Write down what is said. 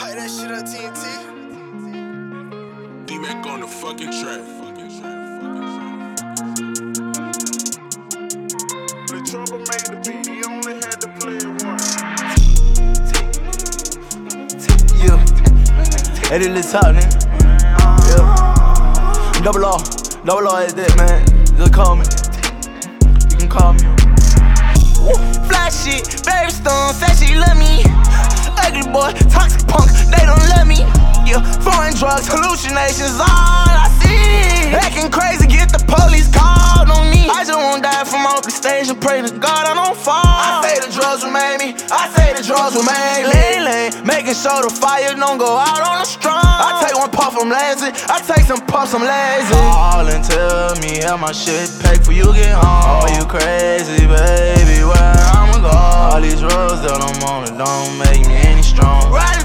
Light that shit up, TNT. D-Mac on the fucking track. The Trouble made the beat, he only had to play it once. Yeah. Hey, this little talk, nigga. Yeah. Double R is that, man. Just call me. You can call me. Fly shit, baby stone, said she love me. Ugly boy, toxic punk, they don't love me. Yeah, foreign drugs, hallucinations, all I see. Acting crazy, get the police called on me. I just won't die from off the stage and pray to God I don't fall. I say the drugs will make me, I say the drugs will make me. Lane, making sure the fire don't go out on the strong. I take one puff, I'm lazy. I take some puffs, I'm lazy. Call and tell me how my shit paid for you get home. Oh, you crazy, baby, where I'ma go? All these drugs that I'm on, it don't make me any strong. Right